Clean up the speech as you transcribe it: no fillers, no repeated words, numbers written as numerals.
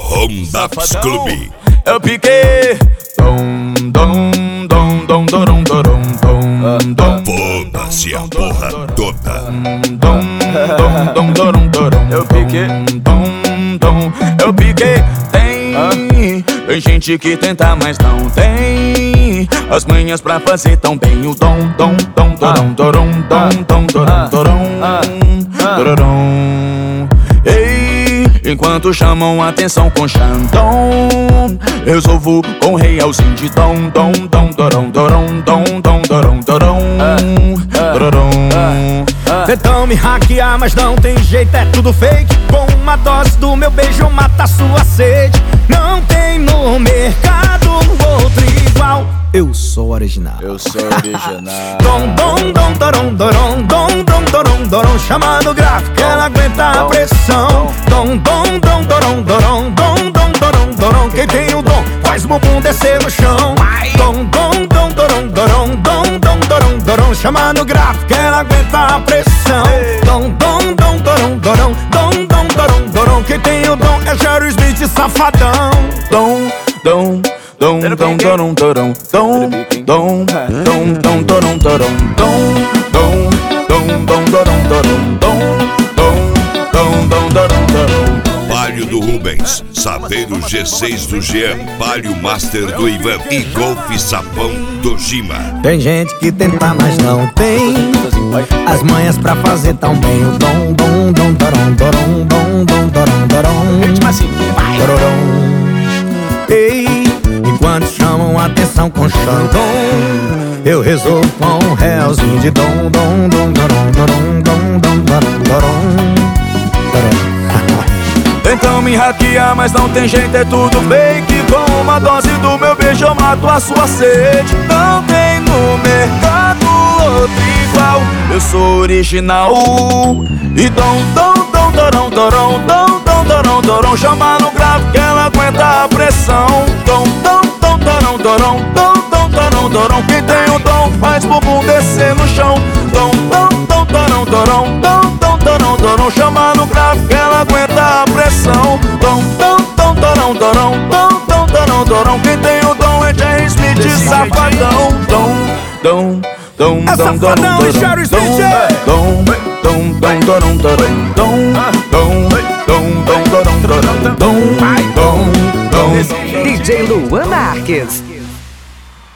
Rondaps Clube. Eu piquei. Foda-se a porra toda. Eu piquei. Eu piquei. Tem gente que tenta, mas não tem as manhas pra fazer tão bem o dom. Ei, enquanto chamam atenção com Xandão, resolvo com realzinho de dom. Tentam me hackear, mas não tem jeito, é tudo fake. Com uma dose do meu beijo mata sua sede. Não tem no mercado outro igual. Eu sou original. Chama no gráfico, ela aguenta a pressão. Quem tem o dom faz o bumbum descer no chão. Chama no gráfico, ela aguenta a pressão. Quem tem o dom é Jerry Smith, safadão. Palio do Rubens, Saveiro G6 do Jean, Palio Master do Ivan e Golfe Sapão do Gima. Tem gente que tenta, mas não tem as manhas pra fazer tão bem o dom. Ei, enquanto chamam atenção com Xandão, eu resolvo com um realzinho de dom. Tentam me hackear, mas não tem jeito, é tudo fake. Com uma dose do meu beijo eu mato a sua sede. Não tem no mercado outro igual. Eu sou original. E chama no gráfico que ela aguenta a pressão. Quem tem o dom faz bumbum descer no chão. Chama no gráfico que ela aguenta a pressão. Quem tem o dom é Jerry Smith, safadão. É safadão e Jerry Smith. DJ Luan Marques.